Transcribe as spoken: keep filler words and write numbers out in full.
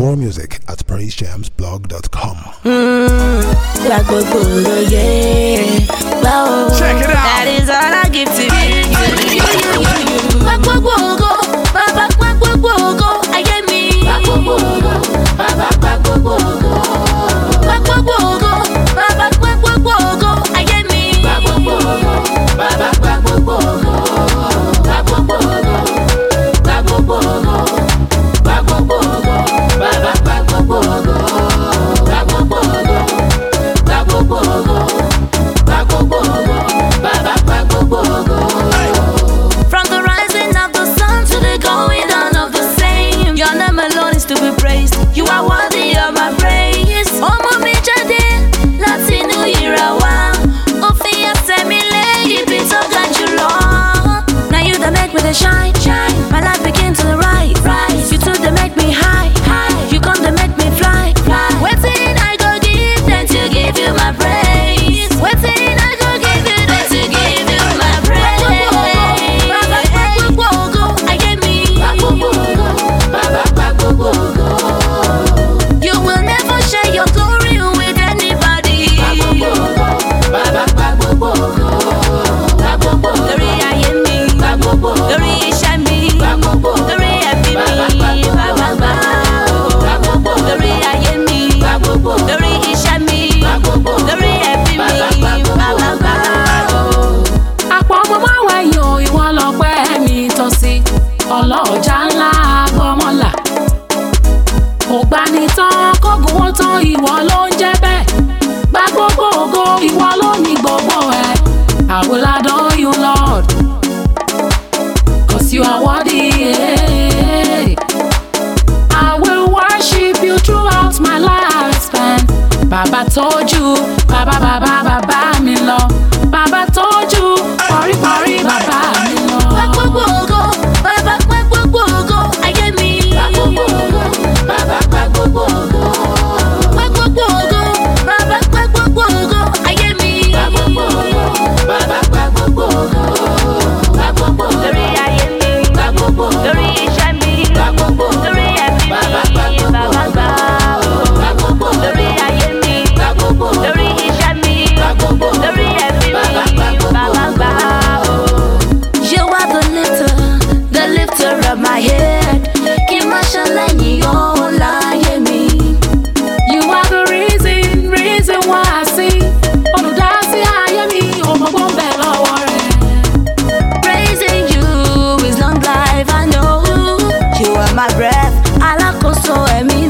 More music at praise jams blog dot com. Mm, check it out. That is all I give to shine, shine. My life begins to the right, rise. You two they make me high, high. You come they make me fly, fly. Waiting I go give them to give you my praise. Waiting I go give you them to give you my praise. I get me. You will never share your glory with anybody. ọlọ́ọ̀jà ńlá gbọ́mọ́là ògbánitán kógun ó tán ìwọ ló ń jẹ́ bẹ́ẹ̀ gba gbogbo ògo ìwọ ló ní gbogbo ẹ̀. I will adore you Lord cause you are worthy. I will worship you throughout my lifespan. Bàbá tọ́jú bàbá bàbá bàbá mi lọ bàbá tọ́jú paríparí bàbá mi lọ. Gba gbogbo ògo. My head, keep my shining on like me. You are the reason, reason why I sing. Olùdásí ayé mi, ọmọ gbọ́nbẹ̀ lọ́wọ́ rẹ̀. Praising you is long life, I know. You are my breath, alákòóso ẹ̀mí.